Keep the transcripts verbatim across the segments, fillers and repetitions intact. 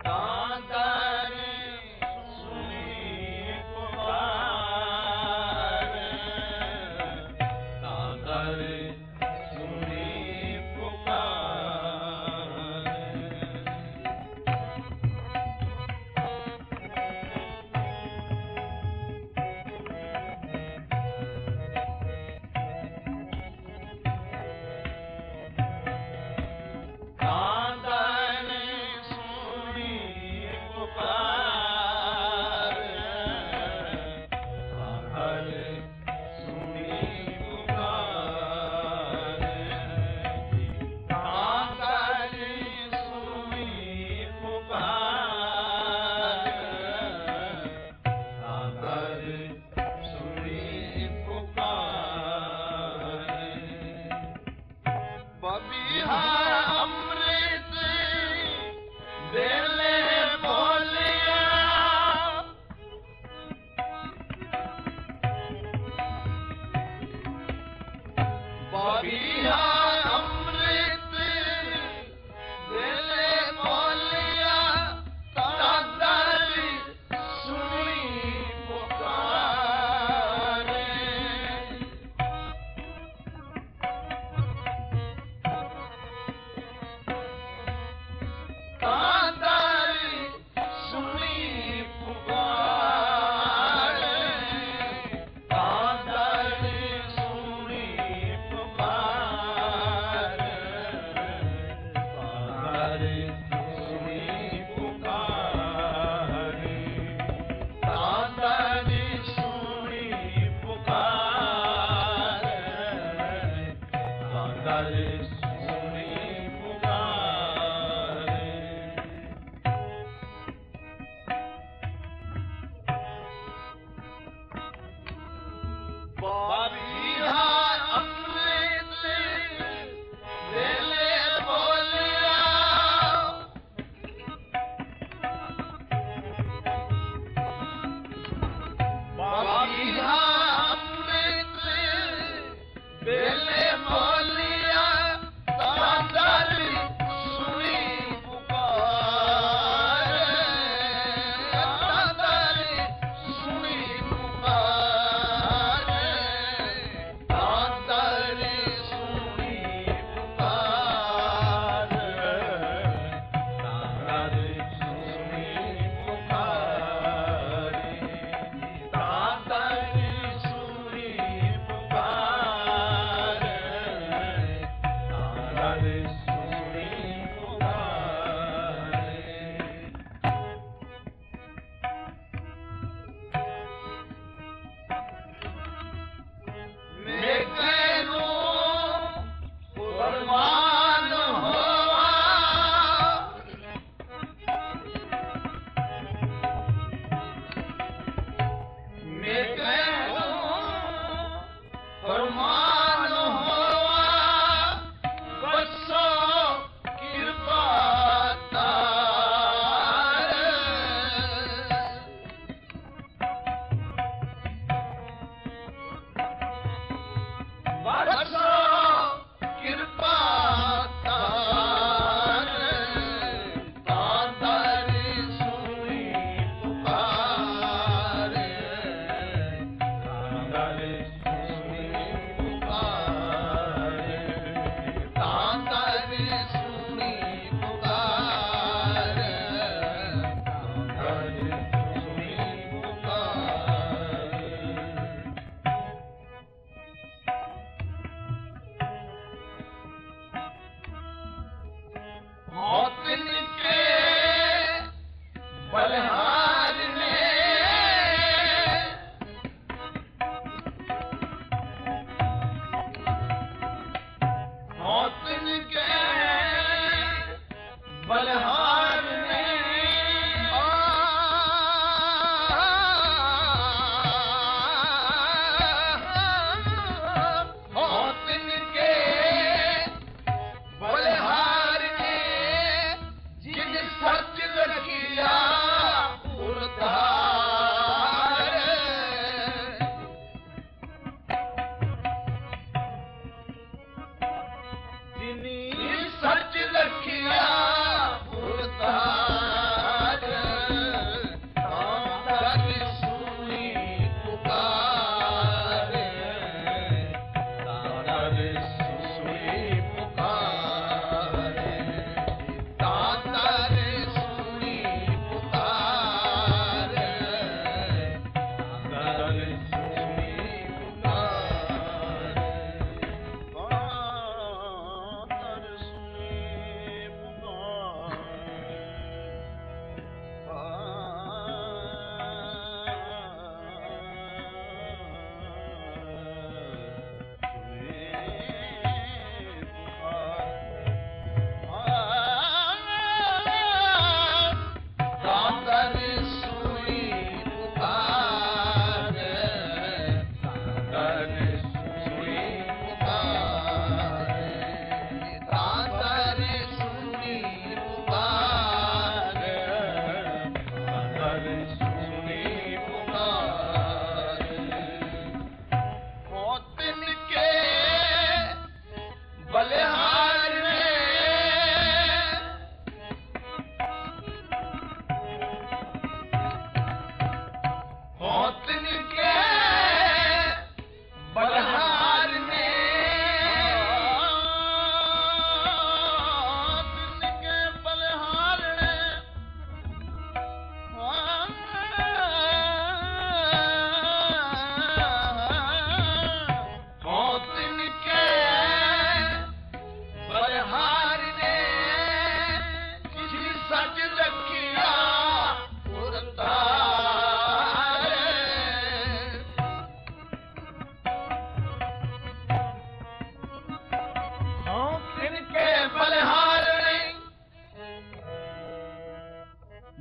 ਕਾਂਦਨ ਸੁਣੀ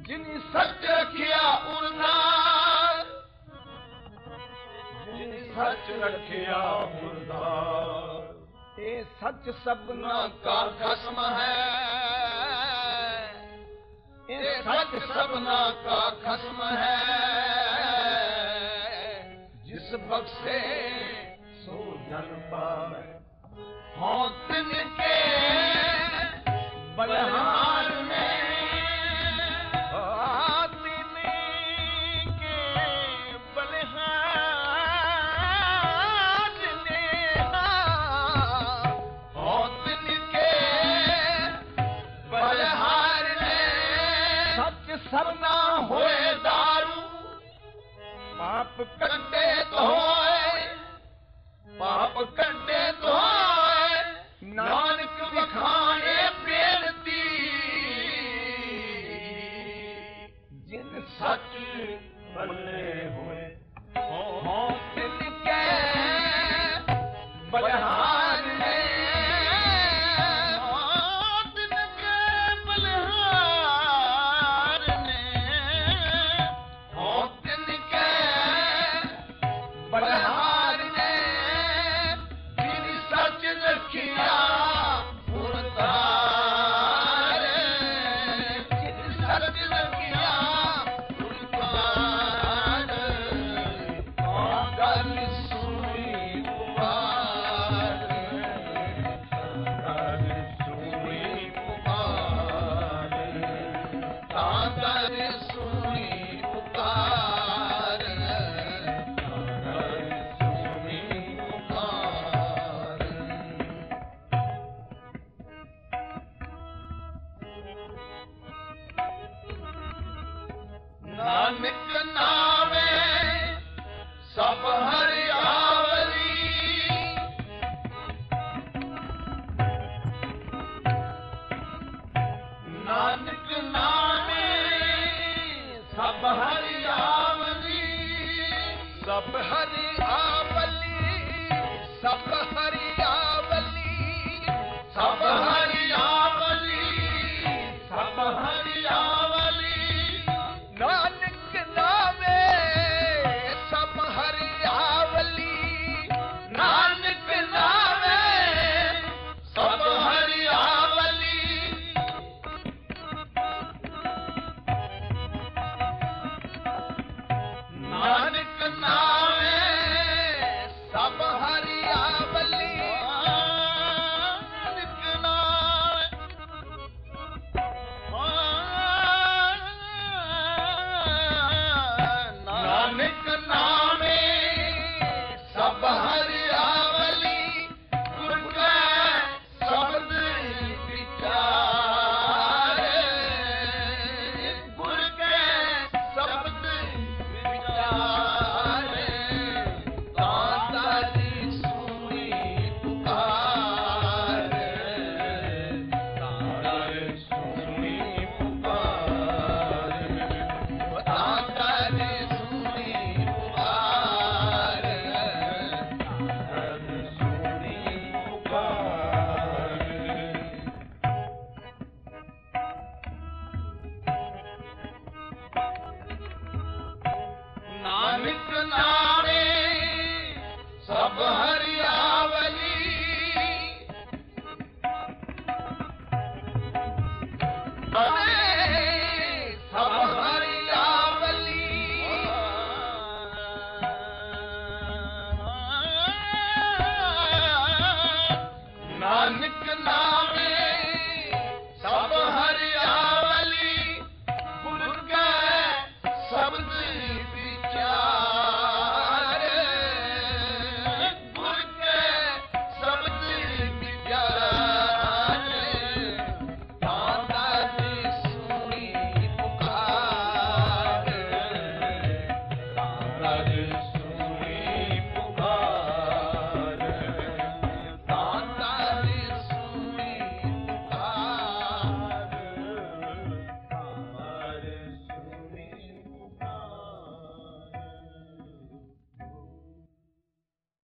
ਜਿਨੀ ਸੱਚ ਰੱਖਿਆ ਉਰਦਾਰ, ਜਿਨੀ ਸੱਚ ਰੱਖਿਆ ਉਰਦਾਰ। ਇਹ ਸੱਚ ਸਭਨਾ ਕਾ ਖਸਮ ਹੈ, ਇਹ ਸੱਚ ਸਭਨਾ ਕਾ ਖਸਮ ਹੈ। ਜਿਸ ਬਖਸ਼ੇ ਸੋ ਜਨ ਪਾਵੇ, ਹੋਂ ਤਿਨ ਕੇ ਬਲਹਾਰ ਨੇ, ਤਿਨ ਕੇ ਬਲਹਾਰ ਨੇ, ਹੋਂ ਤਿਨ ਕੇ ਬਲਹਾਰ ਨੇ। ਸੱਚ ਸਭਨਾ ਹੋਏ ਦਾਰੂ, ਪਾਪ ਕੱਢੇ ਧੋਏ, ਪਾਪ ਕੱਢੇ ਧੋਏ। ਨਾਨਕ ਵਿਖਾਣੇ ਬੇਨਤੀ, ਜਿਨ ਸੱਚ ਬੱਲੇ ਹੋਏ, ਹੋਂ ਤਿਨ ਕੇ ਬਲਹਾਰ ਨੇ, ਹੋਂ ਤਿਨ ਕੇ ਬਲਹਾਰ ਨੇ, ਹੋਂ ਤਿਨ ਕੇ ਬਲਹਾਰ ਨੇ। ਜਿਨ ਸੱਚ ਰੱਖਿਆ ਉਰਤਾਰ, ਜਿਨ ਸੱਚ ਰੱਖਿਆ ਉਰਤਾਰ। ਤਾਂ ਗੱਲ ਸੁਣੀ ਪੁਕਾਰ, ਗੱਲ ਸੁਣੀ ਪੁਕਾਰ, ਤਾਂ ਗੱਲ ਸੁਣੀ ਪੁਕਾਰ, ਗੱਲ ਸੁਣੀ ਪੁਕਾਰ। ਨਾਨਕ ਨਾਵੇਂ ਸਭ ਹਰਿਆਵਲੀ, ਨਾਨਕ ਨਾਵੇਂ ਸਭ ਹਰਿਆਵਲੀ, ਸਭ ਹਰਿਆਵਲੀ, ਸਭ ਹਰਿਆਵਲੀ, ਸਭ ਹਰਿਆਵਲੀ, ਸਭ ਹਰਿਆਵਲੀ। ਨਾਨਕ ਨਾਵੇਂ ਸਭ ਹਰਿਆਵਲੀ, ਨਾਨਕ ਨਾਵੇਂ ਸਭ ਹਰਿਆਵਲੀ। ਨਾਨਕ ਨਾਵੇਂ ਸਭ ਹਰਿਆਵਲੀ, ਨਾਨਕ ਨਾਵੇਂ, ਨਾਨਕ ਨਾਵੇਂ ਸਭ ਹਰਿਆਵਲੀ। ਗੁਰ ਕੈ ਸ਼ਬਦ ਵਿਚਾਰ, ਗੁਰ ਕੈ ਸ਼ਬਦ ਵਿਚਾਰ। ਤਾਂ ਤੇਰੀ ਸੁਣੀ ਪੁਕਾਰ, ਤਾਂ ਤੇਰੀ ਸੁਣੀ ਪੁਕਾਰ, ਤਾਂ ਤੇਰੀ ਸੁਣੀ ਪੁਕਾਰ, ਤਾਂ ਤੇਰੀ ਸੁਣੀ ਪੁਕਾਰ। ਨਾਨਕ ਨਾਮ